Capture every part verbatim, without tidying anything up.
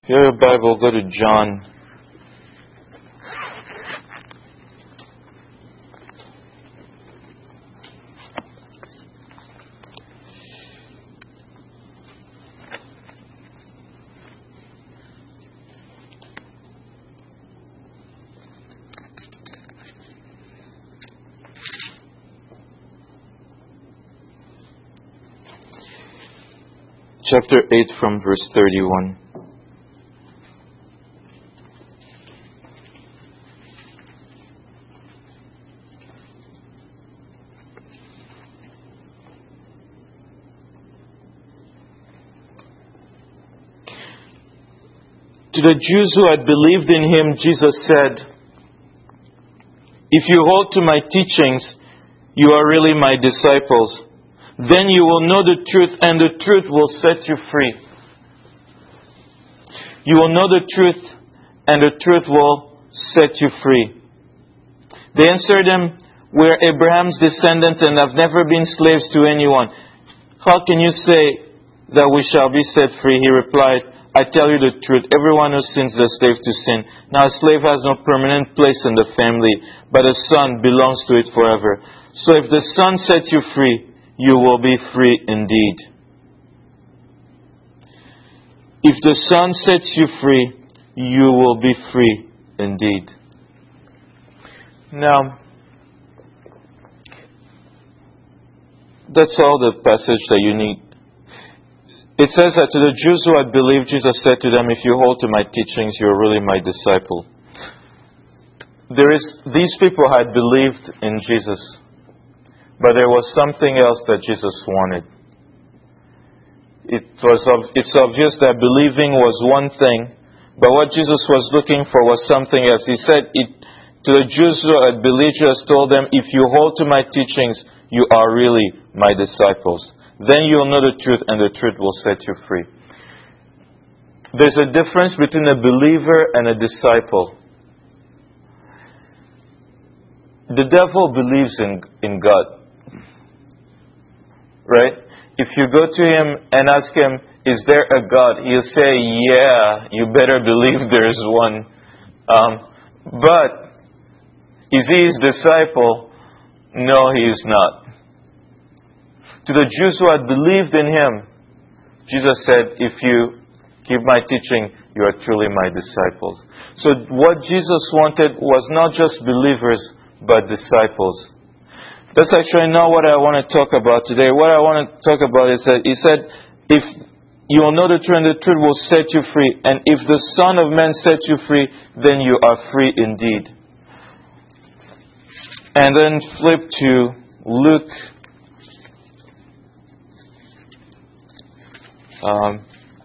If you have a Bible, go to John. Chapter eight from verse thirty-one. To the Jews who had believed in Him, Jesus said, "If you hold to my teachings, you are really my disciples. Then you will know the truth, and the truth will set you free." You will know the truth, and the truth will set you free. They answered Him, "We are Abraham's descendants and have never been slaves to anyone. How can you say that we shall be set free?" He replied, "I tell you the truth. Everyone who sins is a slave to sin. Now a slave has no permanent place in the family, but a son belongs to it forever. So if the Son sets you free, you will be free indeed. If the Son sets you free, you will be free indeed." Now, that's all the passage that you need. It says that to the Jews who had believed, Jesus said to them, "If you hold to my teachings, you are really my disciple." There is, these people had believed in Jesus. But there was something else that Jesus wanted. It was, it's obvious that believing was one thing, but what Jesus was looking for was something else. He said it, to the Jews who had believed, Jesus told them, "If you hold to my teachings, you are really my disciples. Then you will know the truth, and the truth will set you free." There's a difference between a believer and a disciple. The devil believes in, in God. Right? If you go to him and ask him, "Is there a God?" he'll say, "Yeah, you better believe there is one." Um, but, is he his disciple? No, he is not. To the Jews who had believed in him, Jesus said, "If you keep my teaching, you are truly my disciples." So what Jesus wanted was not just believers, but disciples. That's actually not what I want to talk about today. What I want to talk about is that He said, "If you will know the truth, and the truth will set you free. And if the Son of Man sets you free, then you are free indeed." And then flip to Luke. Um,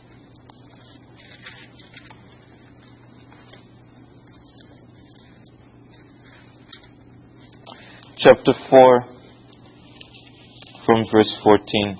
chapter four, from verse fourteen.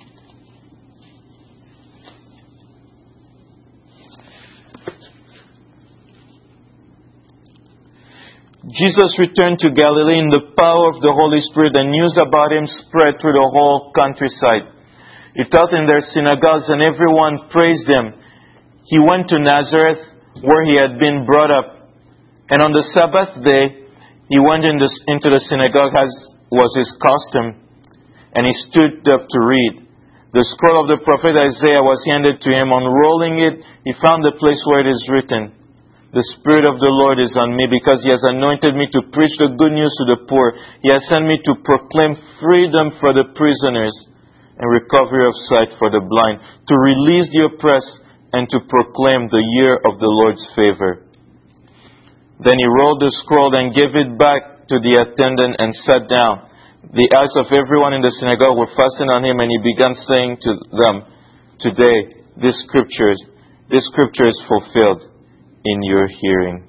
Jesus returned to Galilee in the power of the Holy Spirit, and news about Him spread through the whole countryside. He taught in their synagogues, and everyone praised Him. He went to Nazareth, where He had been brought up. And on the Sabbath day, He went in the, into the synagogue, as was His custom, and He stood up to read. The scroll of the prophet Isaiah was handed to Him. Unrolling it, He found the place where it is written, "The Spirit of the Lord is on me, because He has anointed me to preach the good news to the poor. He has sent me to proclaim freedom for the prisoners and recovery of sight for the blind, to release the oppressed, and to proclaim the year of the Lord's favor." Then He rolled the scroll and gave it back to the attendant and sat down. The eyes of everyone in the synagogue were fastened on Him, and He began saying to them, "Today, this scripture, this scripture is fulfilled in your hearing."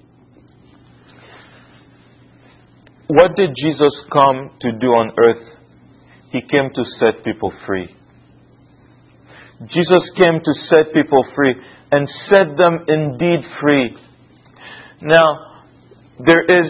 What did Jesus come to do on earth? He came to set people free. Jesus came to set people free, and set them indeed free. Now, there is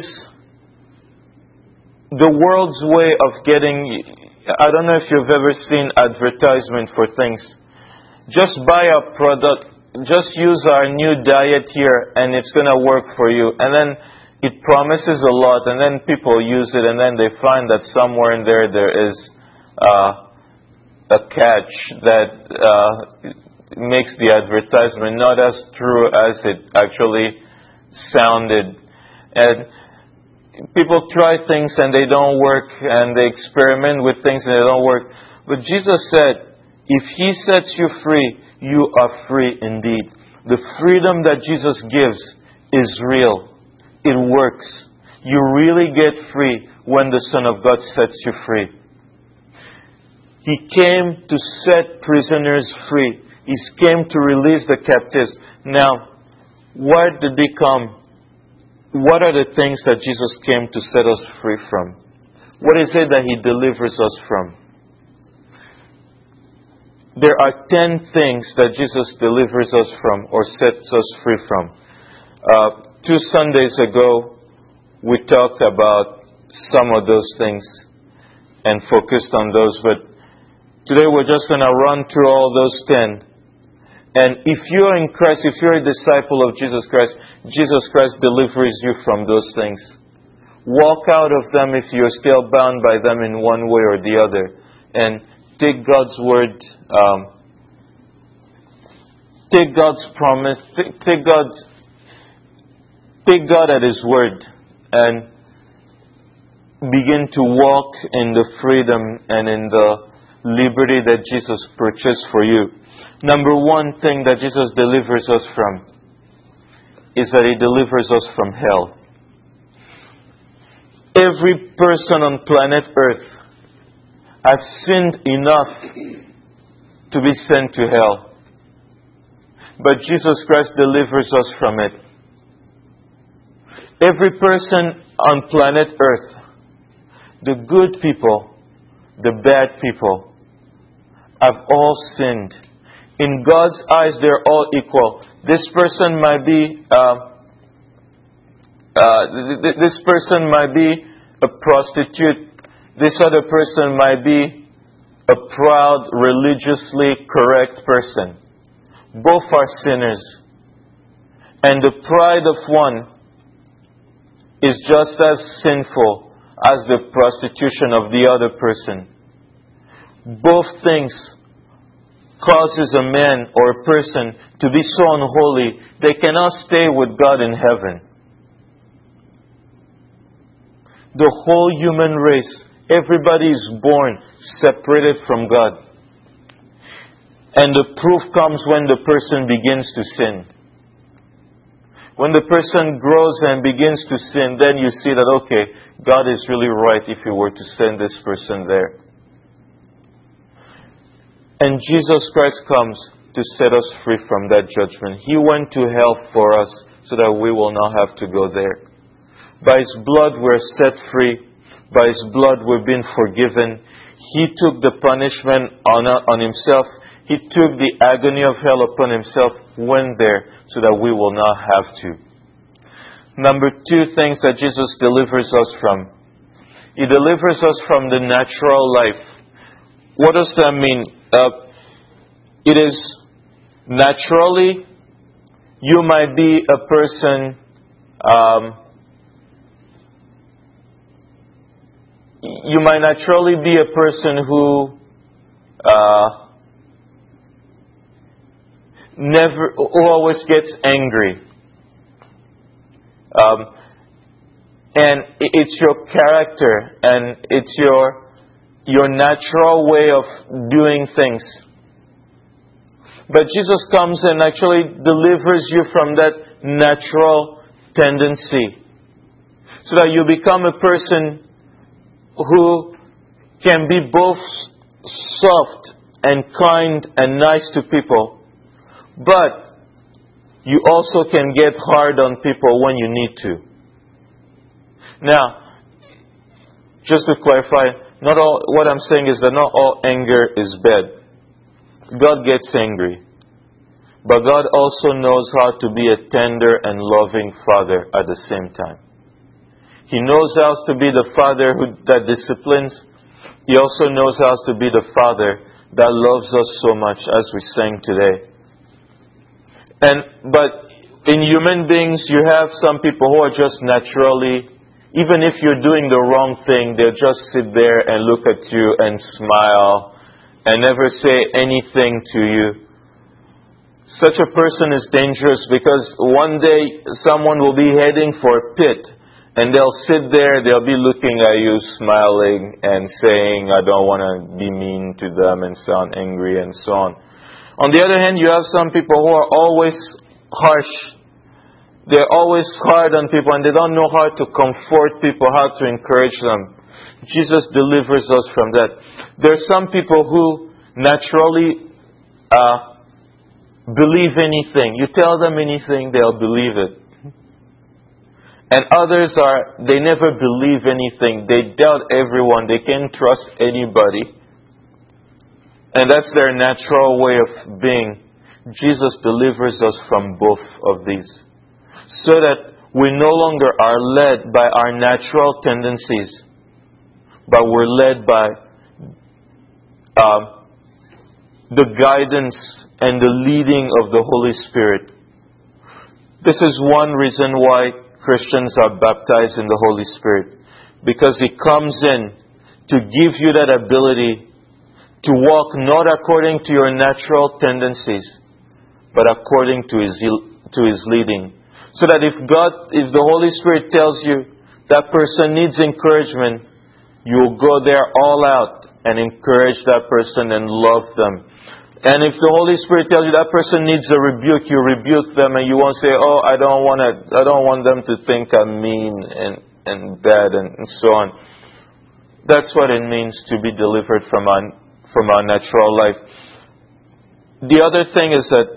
the world's way of getting, I don't know if you've ever seen advertisement for things. Just buy a product, just use our new diet here and it's going to work for you. And then it promises a lot, and then people use it, and then they find that somewhere in there there is uh, a catch that uh, makes the advertisement not as true as it actually sounded. And people try things and they don't work, and they experiment with things and they don't work. But Jesus said, if He sets you free, you are free indeed. The freedom that Jesus gives is real. It works. You really get free when the Son of God sets you free. He came to set prisoners free. He came to release the captives. Now, where did He come? What are the things that Jesus came to set us free from? What is it that He delivers us from? There are ten things that Jesus delivers us from or sets us free from. Uh, two Sundays ago, we talked about some of those things and focused on those. But today we're just going to run through all those ten. And if you're in Christ, if you're a disciple of Jesus Christ, Jesus Christ delivers you from those things. Walk out of them if you're still bound by them in one way or the other. And take God's word, um, take God's promise, take, take God's, take God at His word, and begin to walk in the freedom and in the liberty that Jesus purchased for you. Number one thing that Jesus delivers us from is that He delivers us from hell. Every person on planet Earth has sinned enough to be sent to hell. But Jesus Christ delivers us from it. Every person on planet Earth, the good people, the bad people, have all sinned. In God's eyes, they're all equal. This person might be, uh, uh, th- th- this person might be a prostitute. This other person might be a proud, religiously correct person. Both are sinners. And the pride of one is just as sinful as the prostitution of the other person. Both things causes a man or a person to be so unholy, they cannot stay with God in heaven. The whole human race, everybody is born separated from God. And the proof comes when the person begins to sin. When the person grows and begins to sin, then you see that, okay, God is really right if He were to send this person there. And Jesus Christ comes to set us free from that judgment. He went to hell for us so that we will not have to go there. By His blood we're set free. By His blood we've been forgiven. He took the punishment on, on Himself. He took the agony of hell upon Himself, went there so that we will not have to. Number two things that Jesus delivers us from. He delivers us from the natural life. What does that mean? Uh, it is naturally, you might be a person, um, you might naturally be a person who uh, never, who always gets angry. Um, and it's your character and it's your your natural way of doing things. But Jesus comes and actually delivers you from that natural tendency, so that you become a person who can be both soft and kind and nice to people, but you also can get hard on people when you need to. Now, just to clarify, not all, what I'm saying is that not all anger is bad. God gets angry. But God also knows how to be a tender and loving Father at the same time. He knows how to be the Father who, that disciplines. He also knows how to be the Father that loves us so much, as we sang today. And but in human beings, you have some people who are just naturally, even if you're doing the wrong thing, they'll just sit there and look at you and smile and never say anything to you. Such a person is dangerous because one day someone will be heading for a pit and they'll sit there, they'll be looking at you, smiling and saying, I don't want to be mean to them and sound angry and so on. On the other hand, you have some people who are always harsh. They're always hard on people and they don't know how to comfort people, how to encourage them. Jesus delivers us from that. There are some people who naturally uh, believe anything. You tell them anything, they'll believe it. And others are, they never believe anything. They doubt everyone. They can't trust anybody. And that's their natural way of being. Jesus delivers us from both of these, so that we no longer are led by our natural tendencies, but we're led by uh, the guidance and the leading of the Holy Spirit. This is one reason why Christians are baptized in the Holy Spirit, because He comes in to give you that ability to walk not according to your natural tendencies, but according to His to His leading. So that if God, if the Holy Spirit tells you that person needs encouragement, you will go there all out and encourage that person and love them. And if the Holy Spirit tells you that person needs a rebuke, you rebuke them and you won't say, "Oh, I don't want to. I don't want them to think I'm mean and and bad and, and so on." That's what it means to be delivered from our from our natural life. The other thing is that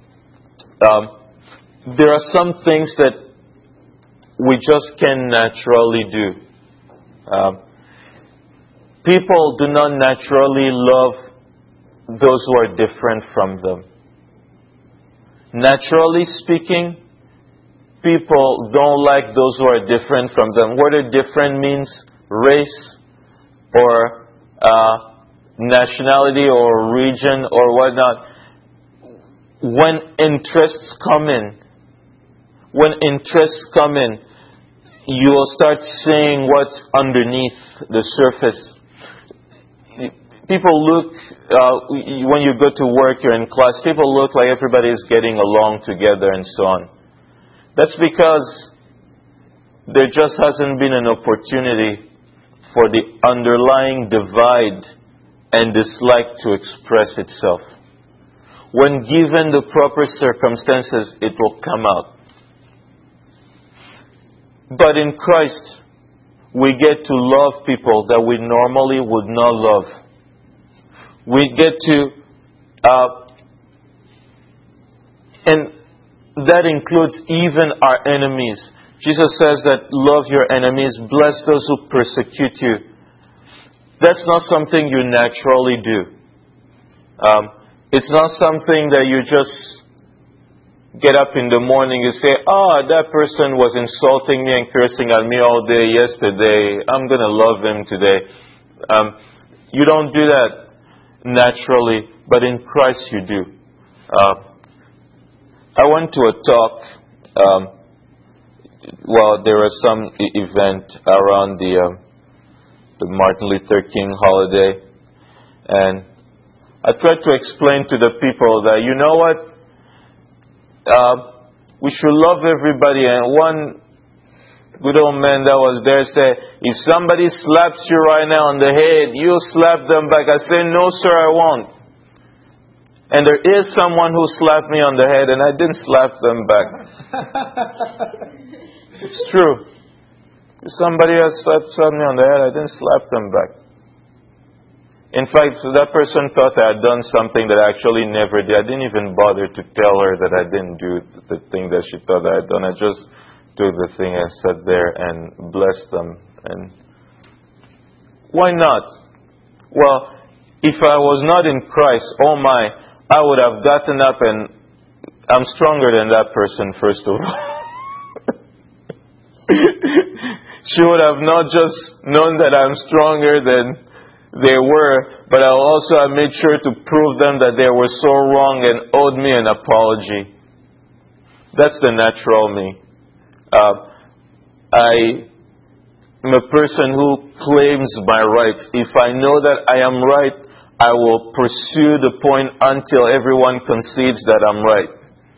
um, there are some things that we just can naturally do. Um, people do not naturally love those who are different from them. Naturally speaking, people don't like those who are different from them. Whether different means race or uh, nationality or region or whatnot. When interests come in, when interests come in, you will start seeing what's underneath the surface. People look, uh, when you go to work, you're in class, people look like everybody is getting along together and so on. That's because there just hasn't been an opportunity for the underlying divide and dislike to express itself. When given the proper circumstances, it will come out. But in Christ, we get to love people that we normally would not love. We get to, uh, and that includes even our enemies. Jesus says that love your enemies, bless those who persecute you. That's not something you naturally do. Um, it's not something that you just get up in the morning, you say, "Oh, that person was insulting me and cursing at me all day yesterday. I'm going to love him today." Um, you don't do that naturally, but in Christ you do. Uh, I went to a talk. Um, well, there was some e- event around the uh, the Martin Luther King holiday, and I tried to explain to the people that, you know what, uh, we should love everybody. And one good old man that was there said, "If somebody slaps you right now on the head, you slap them back." I said, "No, sir, I won't." And there is someone who slapped me on the head, and I didn't slap them back. It's true. If somebody else slapped, slapped me on the head, I didn't slap them back. In fact, that person thought I had done something that I actually never did. I didn't even bother to tell her that I didn't do the thing that she thought I had done. I just do the thing and sat there and blessed them. And why not? Well, if I was not in Christ, oh my, I would have gotten up and I'm stronger than that person, first of all. She would have not just known that I'm stronger than they were, but I also have made sure to prove them that they were so wrong and owed me an apology. That's the natural me. Uh, I am a person who claims my rights. If I know that I am right, I will pursue the point until everyone concedes that I'm right.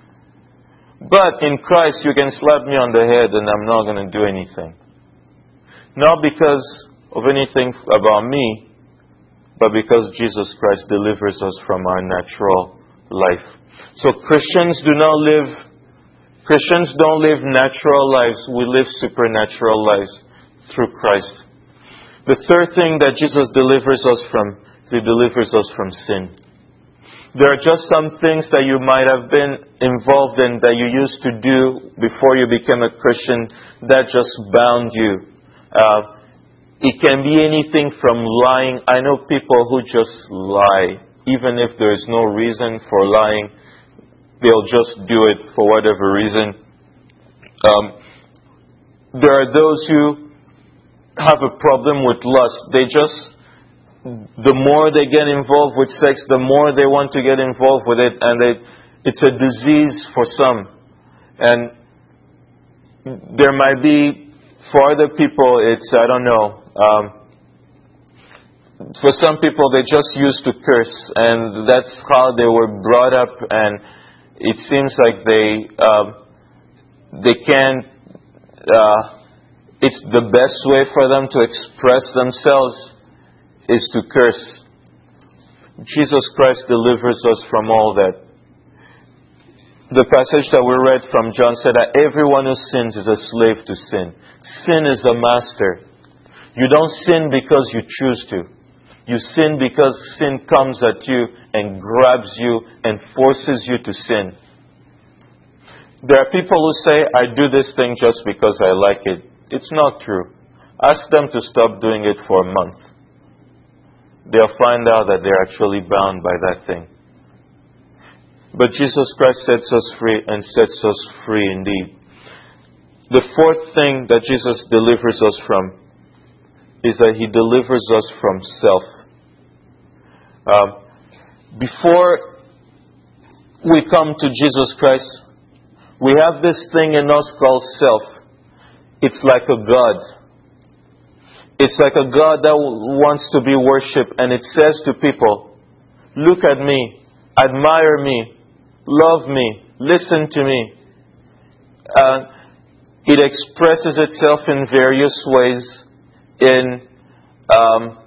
But in Christ, you can slap me on the head and I'm not going to do anything. Not because of anything about me, but because Jesus Christ delivers us from our natural life. So Christians do not live, Christians don't live natural lives. We live supernatural lives through Christ. The third thing that Jesus delivers us from is He delivers us from sin. There are just some things that you might have been involved in that you used to do before you became a Christian that just bound you. Uh, it can be anything from lying. I know people who just lie. Even if there is no reason for lying, they'll just do it for whatever reason. Um, there are those who have a problem with lust. They just, the more they get involved with sex, the more they want to get involved with it. And they, it's a disease for some. And there might be, for other people, it's, I don't know, um, for some people, they just used to curse, and that's how they were brought up, and it seems like they um, they can't. Uh, it's the best way for them to express themselves is to curse. Jesus Christ delivers us from all that. The passage that we read from John said that everyone who sins is a slave to sin. Sin is a master. You don't sin because you choose to. You sin because sin comes at you and grabs you and forces you to sin. There are people who say, I do this thing just because I like it. It's not true. Ask them to stop doing it for a month. They'll find out that they're actually bound by that thing. But Jesus Christ sets us free and sets us free indeed. The fourth thing that Jesus delivers us from is that He delivers us from self. Um, before we come to Jesus Christ, we have this thing in us called self. It's like a God. It's like a God that wants to be worshipped, and it says to people, look at me, admire me, love me, listen to me. Uh, it expresses itself in various ways. In um,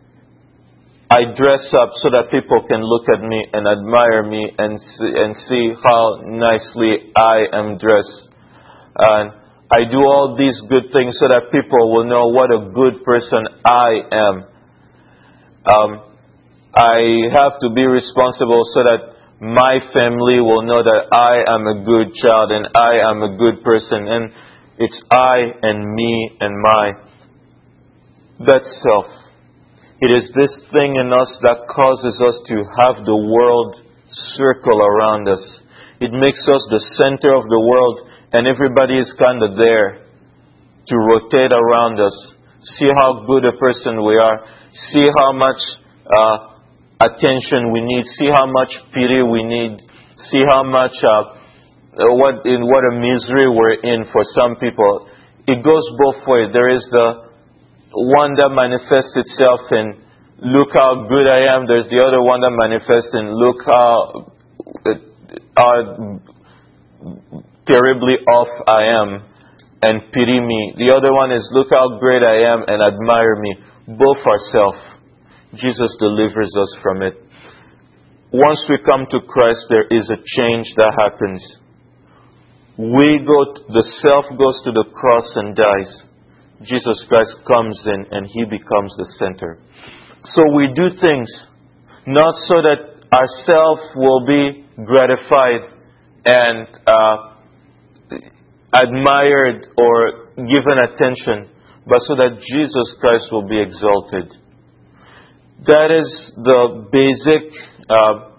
I dress up so that people can look at me and admire me and see, and see how nicely I am dressed. And I do all these good things so that people will know what a good person I am. Um, I have to be responsible so that my family will know that I am a good child and I am a good person. And it's I and me and my. That's self. It is this thing in us that causes us to have the world circle around us. It makes us the center of the world, and everybody is kind of there to rotate around us. See how good a person we are. See how much uh, attention we need. See how much pity we need. See how much uh, what in what a misery we're in for some people. It goes both ways. There is the one that manifests itself in look how good I am. There's the other one that manifests in look how, how terribly off I am and pity me. The other one is look how great I am and admire me. Both are self. Jesus delivers us from it. Once we come to Christ, there is a change that happens. We go, the self goes to the cross and dies. Jesus Christ comes in and He becomes the center. So we do things not so that ourself will be gratified and uh, admired or given attention, but so that Jesus Christ will be exalted. That is the basic. Uh,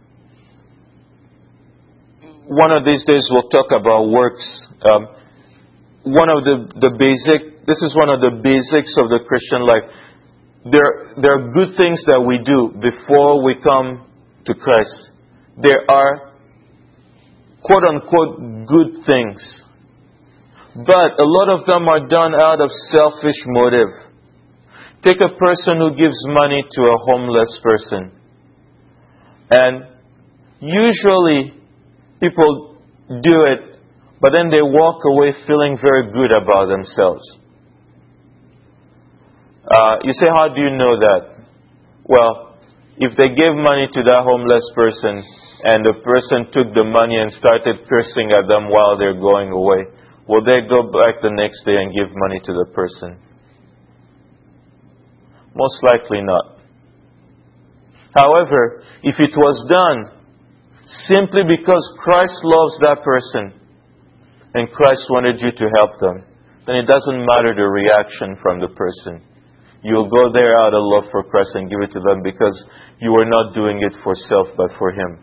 one of these days we'll talk about works. Um, one of the, the basic This is one of the basics of the Christian life. There, there are good things that we do before we come to Christ. There are quote-unquote good things. But a lot of them are done out of selfish motive. Take a person who gives money to a homeless person. And usually people do it, but then they walk away feeling very good about themselves. Uh, you say, how do you know that? Well, if they gave money to that homeless person and the person took the money and started cursing at them while they're going away, will they go back the next day and give money to the person? Most likely not. However, if it was done simply because Christ loves that person and Christ wanted you to help them, then it doesn't matter the reaction from the person. You'll go there out of love for Christ and give it to them because you are not doing it for self but for Him.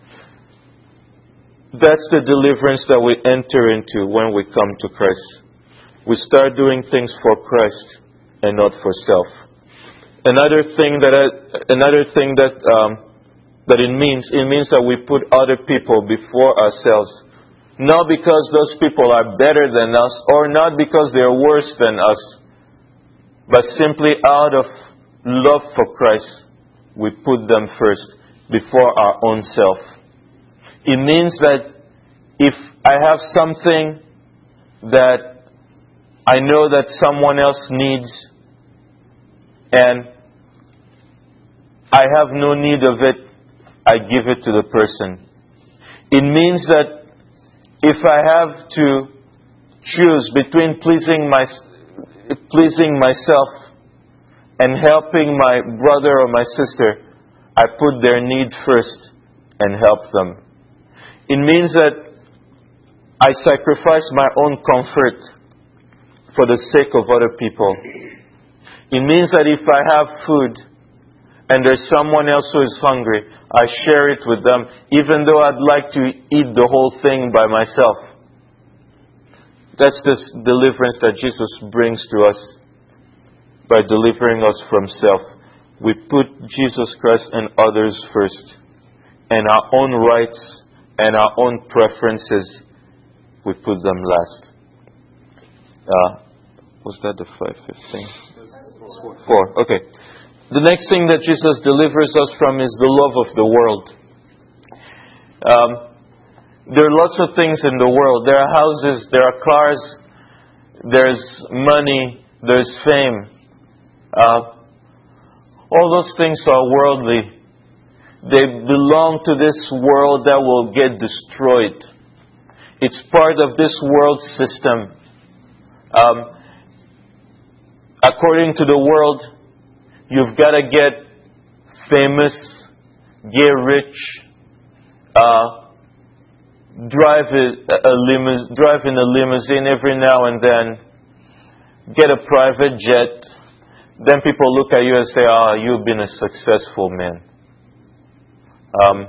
That's the deliverance that we enter into when we come to Christ. We start doing things for Christ and not for self. Another thing that I, another thing that um, that it means, it means that we put other people before ourselves. Not because those people are better than us or not because they're worse than us, but simply out of love for Christ, we put them first before our own self. It means that if I have something that I know that someone else needs and I have no need of it, I give it to the person. It means that if I have to choose between pleasing my, pleasing myself and helping my brother or my sister, I put their need first and help them. It means that I sacrifice my own comfort for the sake of other people. It means that if I have food and there's someone else who is hungry, I share it with them, even though I'd like to eat the whole thing by myself. That's this deliverance that Jesus brings to us by delivering us from self. We put Jesus Christ and others first, and our own rights and our own preferences, we put them last. Uh, was that the five fifteen? Four. Okay. The next thing that Jesus delivers us from is the love of the world. Um, there are lots of things in the world. There are houses, there are cars, there's money, there's fame. Uh, all those things are worldly. They belong to this world that will get destroyed. It's part of this world system. Um, according to the world, you've got to get famous, get rich, uh, drive a, a limous, drive in a limousine every now and then, get a private jet. Then people look at you and say, "Ah, oh, you've been a successful man." Um,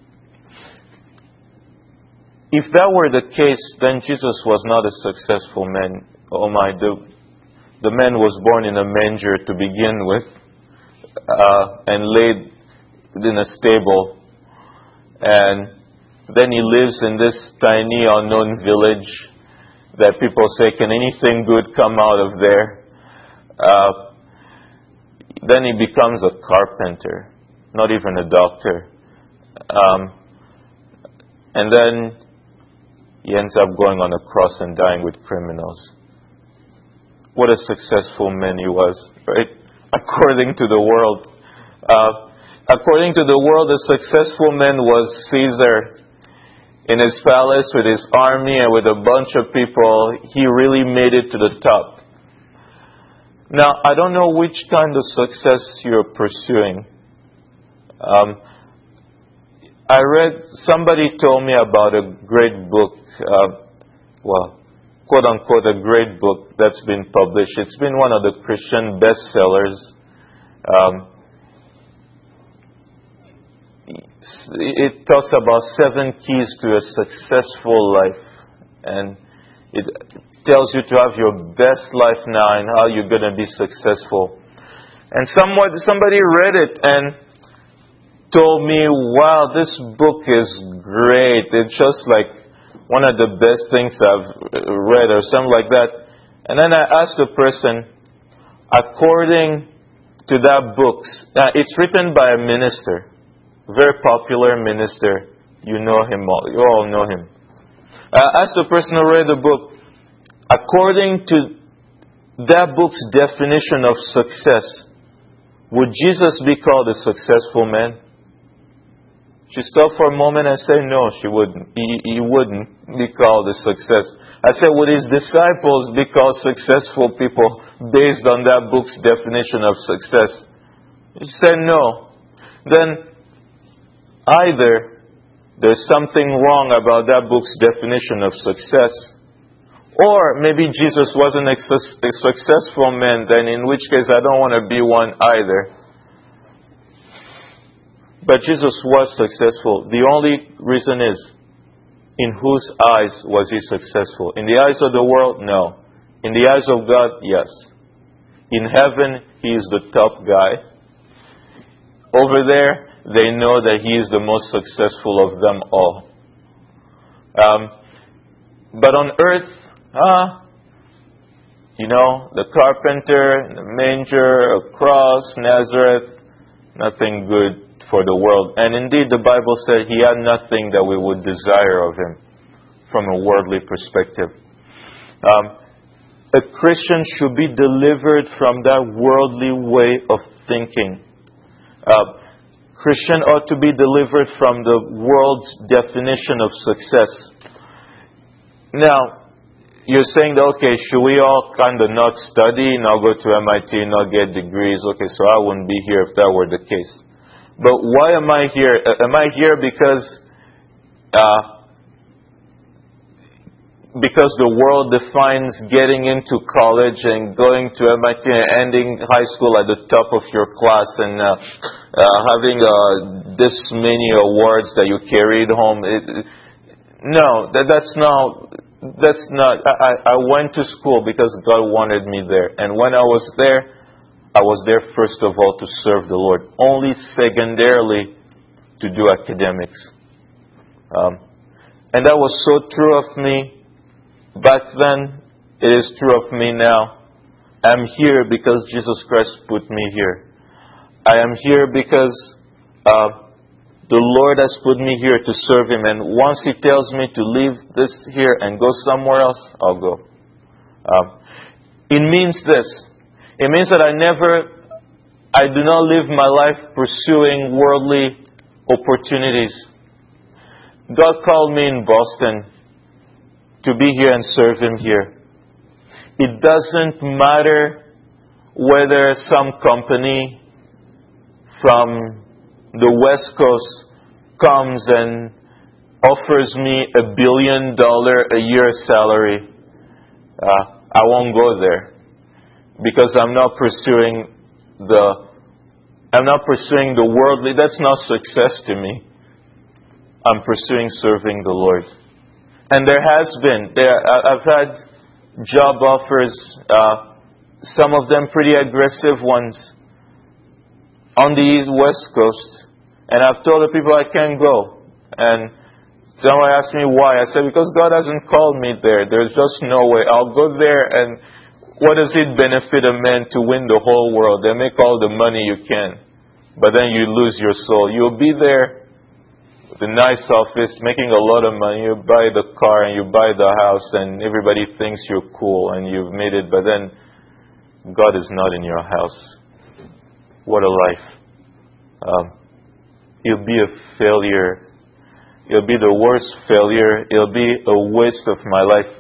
if that were the case, then Jesus was not a successful man. Oh my, the, the man was born in a manger to begin with, uh, and laid in a stable. And then he lives in this tiny unknown village that people say, can anything good come out of there? Uh, then he becomes a carpenter, not even a doctor. Um, and then he ends up going on a cross and dying with criminals. What a successful man he was, right? According to the world. Uh, according to the world, a successful man was Caesar. In his palace with his army and with a bunch of people, he really made it to the top. Now, I don't know which kind of success you're pursuing. Um, I read, somebody told me about a great book, uh, well, quote unquote, a great book that's been published. It's been one of the Christian bestsellers. Um, it talks about seven keys to a successful life. And it tells you to have your best life now and how you're going to be successful. And somewhat, somebody read it and told me, wow, this book is great. It's just like one of the best things I've read or something like that. And then I asked the person, according to that book, uh, it's written by a minister, very popular minister. You know him all. You all know him. I asked the person who read the book, according to that book's definition of success, would Jesus be called a successful man? She stopped for a moment and said, no, she wouldn't. He, he wouldn't be called a success. I said, would his disciples be called successful people based on that book's definition of success? She said, no. Then either there's something wrong about that book's definition of success, or maybe Jesus wasn't a successful man, then in which case I don't want to be one either. But Jesus was successful. The only reason is, in whose eyes was he successful? In the eyes of the world? No. In the eyes of God? Yes. In heaven, he is the top guy. Over there, they know that he is the most successful of them all. Um, but on earth, ah, you know, the carpenter, the manger, a cross, Nazareth, nothing good for the world. And indeed, the Bible said he had nothing that we would desire of him from a worldly perspective. Um, a Christian should be delivered from that worldly way of thinking. Uh, Christian ought to be delivered from the world's definition of success. Now, you're saying that, okay, should we all kind of not study, not go to M I T, not get degrees? Okay, so I wouldn't be here if that were the case. But why am I here? Uh, am I here because uh, because the world defines getting into college and going to M I T and ending high school at the top of your class and uh, uh, having uh, this many awards that you carried home? It, no, that, that's not. That's not. I, I went to school because God wanted me there, and when I was there, I was there first of all to serve the Lord. Only secondarily to do academics. Um, and that was so true of me back then. It is true of me now. I'm here because Jesus Christ put me here. I am here because uh, the Lord has put me here to serve Him. And once He tells me to leave this here and go somewhere else, I'll go. Um, it means this. It means that I never, I do not live my life pursuing worldly opportunities. God called me in Boston to be here and serve Him here. It doesn't matter whether some company from the West Coast comes and offers me a billion dollar a year salary. Uh, I won't go there. Because I'm not pursuing the, I'm not pursuing the worldly. That's not success to me. I'm pursuing serving the Lord. And there has been, there, I've had job offers, uh, some of them pretty aggressive ones, on the East West Coast. And I've told the people I can't go. And someone asked me why. I said, because God hasn't called me there. There's just no way. I'll go there, and what does it benefit a man to win the whole world? They make all the money you can, but then you lose your soul. You'll be there with a nice office, making a lot of money. You buy the car and you buy the house, and everybody thinks you're cool and you've made it, but then God is not in your house. What a life. Um, you'll be a failure. It'll be the worst failure. It'll be a waste of my life.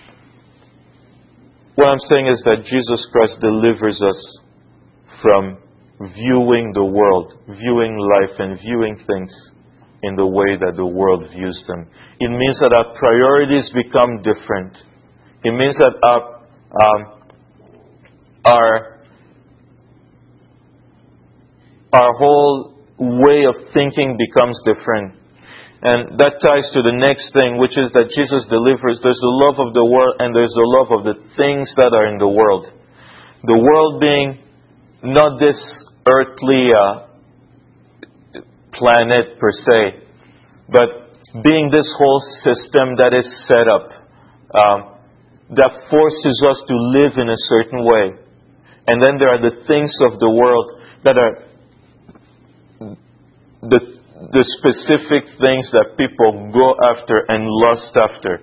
What I'm saying is that Jesus Christ delivers us from viewing the world, viewing life, and viewing things in the way that the world views them. It means that our priorities become different. It means that our um, our our whole way of thinking becomes different. And that ties to the next thing, which is that Jesus delivers. There's the love of the world and there's the love of the things that are in the world. The world being not this earthly uh, planet per se, but being this whole system that is set up, um, that forces us to live in a certain way. And then there are the things of the world that are the, the specific things that people go after and lust after.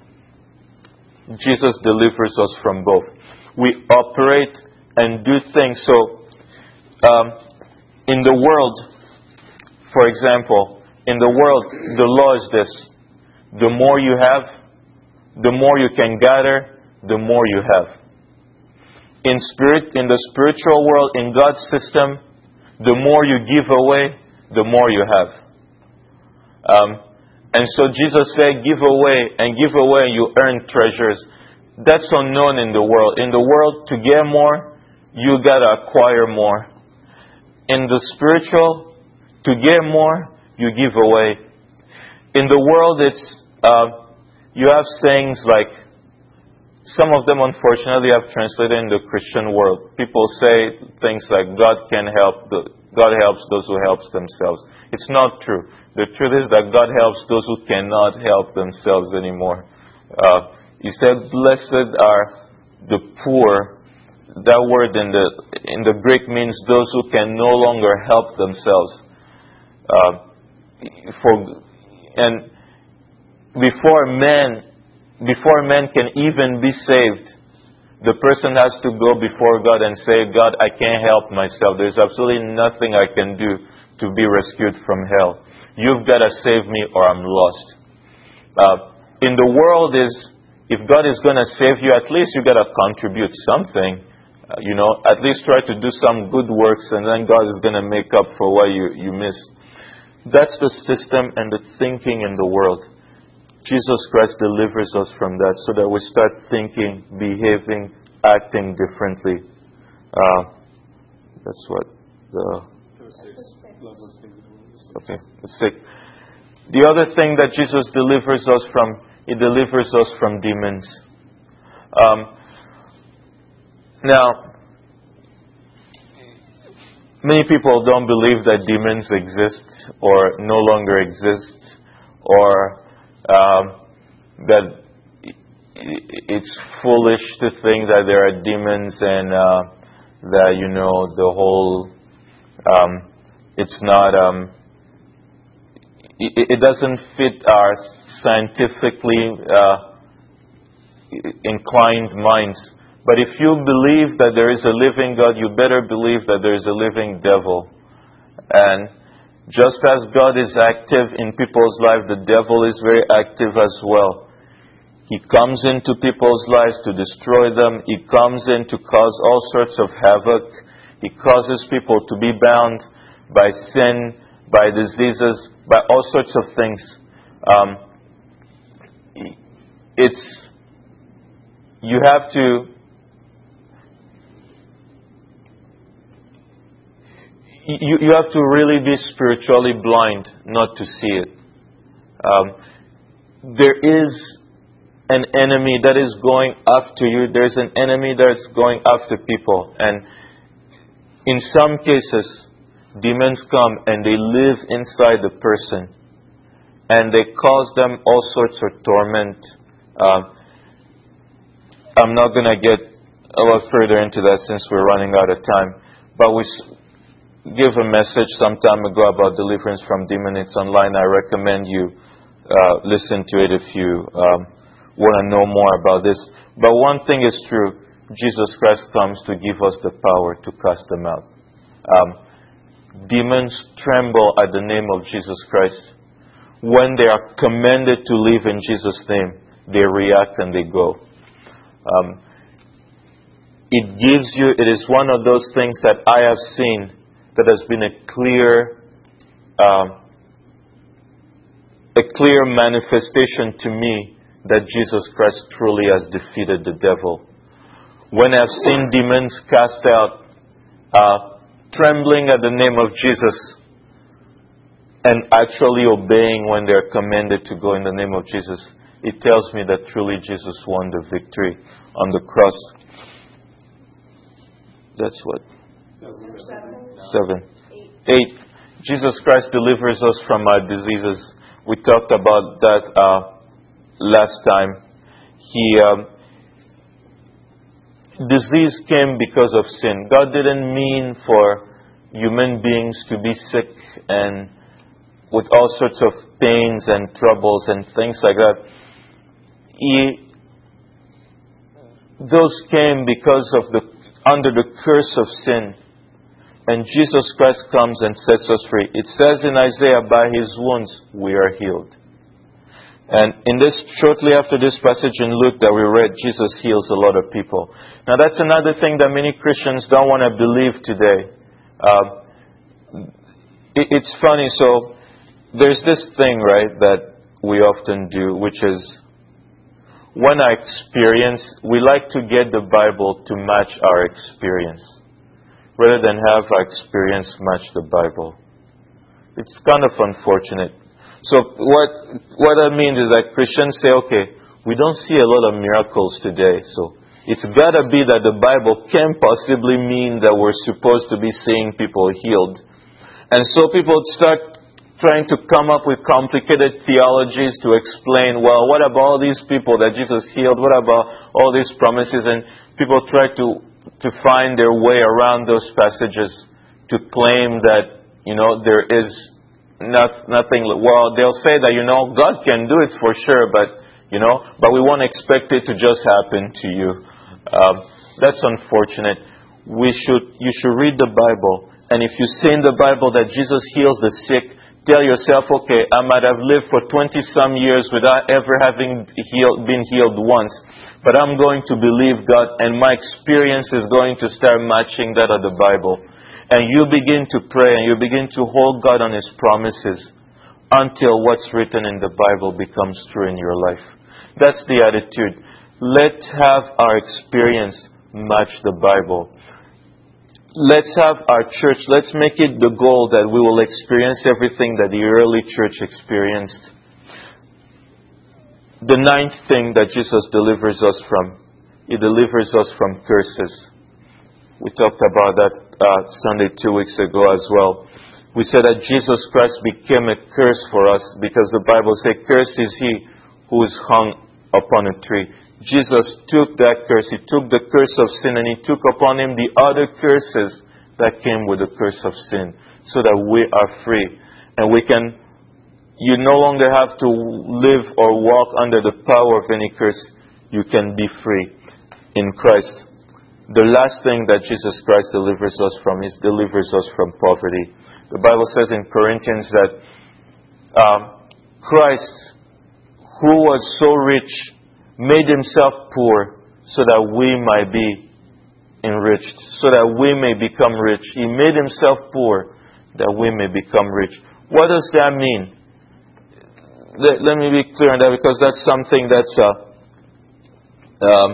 Jesus delivers us from both. We operate and do things. So, um, in the world, for example, in the world, the law is this. The more you have, the more you can gather, the more you have. In spirit, in the spiritual world, in God's system, the more you give away, the more you have. Um, and so Jesus said, give away and give away and you earn treasures. That's unknown in the world. In the world, to get more, you gotta acquire more. In the spiritual, to get more, you give away. In the world, it's uh, you have sayings like, some of them unfortunately have translated in the Christian world. People say things like, God can help, the, God helps those who help themselves. It's not true. The truth is that God helps those who cannot help themselves anymore. Uh, he said, blessed are the poor. That word in the in the Greek means those who can no longer help themselves. Uh, for and before man, before man can even be saved, the person has to go before God and say, God, I can't help myself. There's absolutely nothing I can do to be rescued from hell. You've got to save me or I'm lost. Uh, in the world is, if God is going to save you, at least you got to contribute something. Uh, you know, at least try to do some good works and then God is going to make up for what you, you missed. That's the system and the thinking in the world. Jesus Christ delivers us from that so that we start thinking, behaving, acting differently. Uh, that's what the... Okay, let's see. The other thing that Jesus delivers us from, He delivers us from demons. Um, now, many people don't believe that demons exist or no longer exist, or um, that it's foolish to think that there are demons and uh, that, you know, the whole, um, it's not, um, it, it doesn't fit our scientifically uh, inclined minds. But if you believe that there is a living God, you better believe that there is a living devil. And just as God is active in people's lives, the devil is very active as well. He comes into people's lives to destroy them. He comes in to cause all sorts of havoc. He causes people to be bound by sin, by diseases, by all sorts of things. Um, it's, you have to, You, you have to really be spiritually blind not to see it. Um, there is an enemy that is going after you. There's an enemy that's going after people. And in some cases, demons come and they live inside the person. And they cause them all sorts of torment. Um, I'm not going to get a lot further into that since we're running out of time. But we give a message some time ago about deliverance from demons. It's online. I recommend you uh, listen to it if you um, want to know more about this. But one thing is true. Jesus Christ comes to give us the power to cast them out. Um, demons tremble at the name of Jesus Christ. When they are commanded to live in Jesus' name, they react and they go. Um, it gives you, it is one of those things that I have seen that has been a clear, um, a clear manifestation to me that Jesus Christ truly has defeated the devil. When I've seen demons cast out, uh, trembling at the name of Jesus, and actually obeying when they're commanded to go in the name of Jesus, it tells me that truly Jesus won the victory on the cross. That's what? Seven. Eight. Jesus Christ delivers us from our diseases. We talked about that uh, last time. He, um, disease came because of sin. God didn't mean for human beings to be sick and with all sorts of pains and troubles and things like that. He, those came because of the under the curse of sin. And Jesus Christ comes and sets us free. It says in Isaiah, by His wounds we are healed. And in this, shortly after this passage in Luke that we read, Jesus heals a lot of people. Now that's another thing that many Christians don't want to believe today. Uh, it, it's funny, so there's this thing, right, that we often do, which is when I experience, we like to get the Bible to match our experience, rather than have our experience match the Bible. It's kind of unfortunate. So what what that means is that Christians say, okay, we don't see a lot of miracles today, so it's got to be that the Bible can possibly mean that we're supposed to be seeing people healed. And so people start trying to come up with complicated theologies to explain, well, what about all these people that Jesus healed? What about all these promises? And people try to, to find their way around those passages to claim that, you know, there is not, nothing. Well, they'll say that, you know, God can do it for sure, but, you know, but we won't expect it to just happen to you. Um, that's unfortunate. We should, you should read the Bible. And if you see in the Bible that Jesus heals the sick, tell yourself, okay, I might have lived for twenty-some years without ever having healed, been healed once, but I'm going to believe God, and my experience is going to start matching that of the Bible. And you begin to pray, and you begin to hold God on His promises until what's written in the Bible becomes true in your life. That's the attitude. Let's have our experience match the Bible. Let's have our church, let's make it the goal that we will experience everything that the early church experienced. The ninth thing that Jesus delivers us from, He delivers us from curses. We talked about that uh, Sunday two weeks ago as well. We said that Jesus Christ became a curse for us because the Bible says, cursed is he who is hung upon a tree. Jesus took that curse. He took the curse of sin and He took upon Him the other curses that came with the curse of sin so that we are free. And we can, you no longer have to live or walk under the power of any curse. You can be free in Christ. The last thing that Jesus Christ delivers us from is delivers us from poverty. The Bible says in Corinthians that um, Christ, who was so rich, made Himself poor so that we might be enriched, so that we may become rich. He made Himself poor that we may become rich. What does that mean? Let, let me be clear on that, because that's something that's uh, um,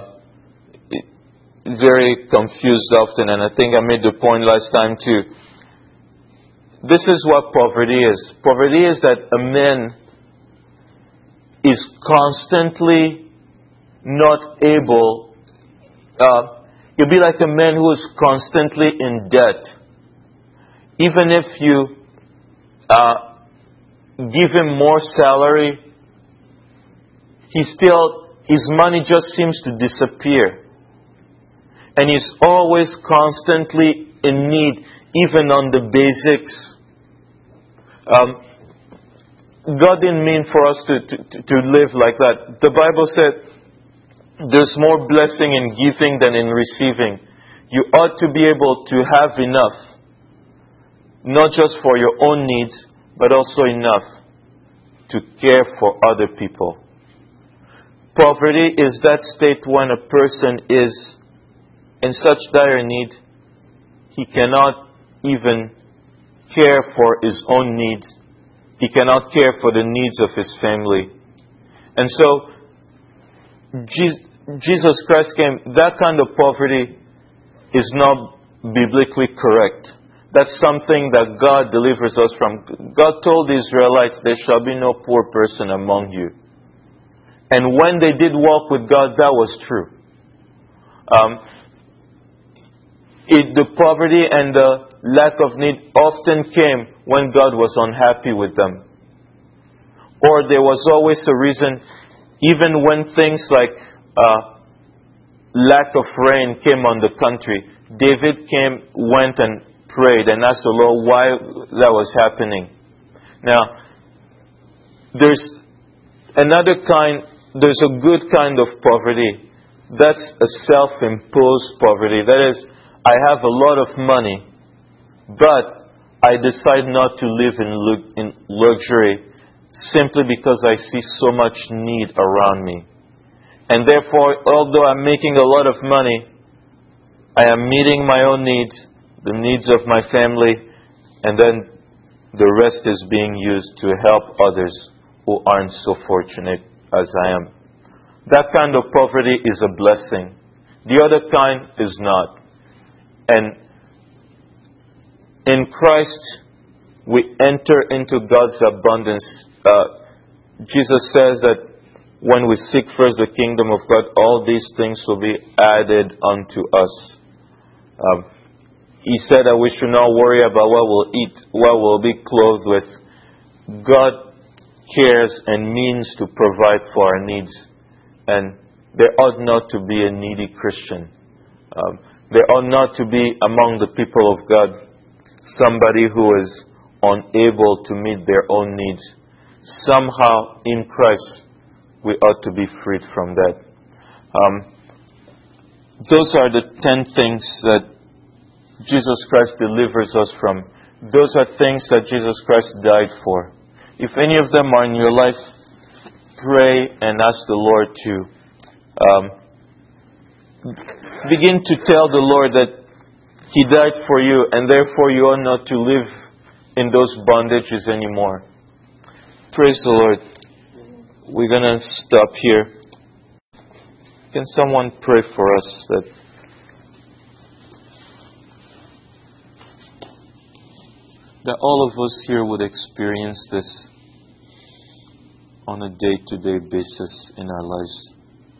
very confused often, and I think I made the point last time too. This is what poverty is. Poverty is that a man is constantly not able, uh, you'll be like a man who is constantly in debt. Even if you uh, give him more salary, he still, his money just seems to disappear. And he's always constantly in need, even on the basics. Um, God didn't mean for us to, to, to live like that. The Bible said, there's more blessing in giving than in receiving. You ought to be able to have enough, not just for your own needs, but also enough to care for other people. Poverty is that state when a person is in such dire need, he cannot even care for his own needs. He cannot care for the needs of his family. And so, Jesus Christ came. That kind of poverty is not biblically correct. That's something that God delivers us from. God told the Israelites, there shall be no poor person among you. And when they did walk with God, that was true. Um, it, the poverty and the lack of need often came when God was unhappy with them. Or there was always a reason, even when things like uh, lack of rain came on the country, David came, went and prayed and asked the Lord why that was happening. Now, there's another kind, there's a good kind of poverty. That's a self-imposed poverty. That is, I have a lot of money, but I decide not to live in, lu- in luxury simply because I see so much need around me. And therefore, although I'm making a lot of money, I am meeting my own needs, the needs of my family, and then the rest is being used to help others who aren't so fortunate as I am. That kind of poverty is a blessing. The other kind is not. And in Christ, we enter into God's abundance. Uh, Jesus says that when we seek first the kingdom of God, all these things will be added unto us. Um, he said that we should not worry about what we'll eat, what we'll be clothed with. God cares and means to provide for our needs. And there ought not to be a needy Christian. Um, there ought not to be among the people of God somebody who is unable to meet their own needs. Somehow, in Christ, we ought to be freed from that. Um, those are the ten things that Jesus Christ delivers us from. Those are things that Jesus Christ died for. If any of them are in your life, pray and ask the Lord to um, begin to tell the Lord that He died for you, and therefore you ought not to live in those bondages anymore. Praise the Lord. We're going to stop here. Can someone pray for us that that all of us here would experience this on a day-to-day basis in our lives?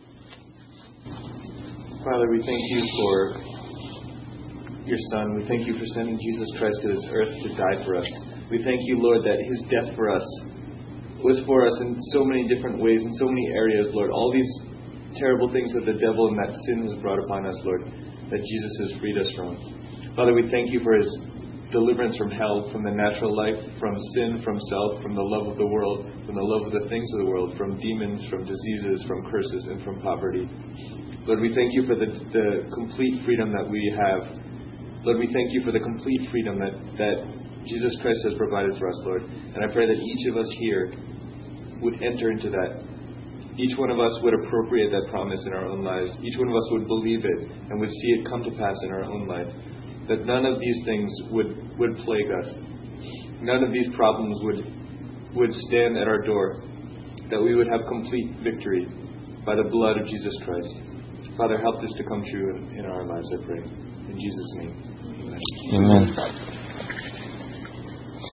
Father, we thank you for your Son. We thank you for sending Jesus Christ to this earth to die for us. We thank you, Lord, that His death for us was for us in so many different ways, in so many areas, Lord. All these terrible things that the devil and that sin has brought upon us, Lord, that Jesus has freed us from. Father, we thank you for His deliverance from hell, from the natural life, from sin, from self, from the love of the world, from the love of the things of the world, from demons, from diseases, from curses, and from poverty. Lord, we thank you for the, the complete freedom that we have. Lord, we thank you for the complete freedom that, that Jesus Christ has provided for us, Lord. And I pray that each of us here would enter into that. Each one of us would appropriate that promise in our own lives. Each one of us would believe it and would see it come to pass in our own life. That none of these things would, would plague us. None of these problems would, would stand at our door. That we would have complete victory by the blood of Jesus Christ. Father, help this to come true in, in our lives, I pray. In Jesus' name. Amen. Amen.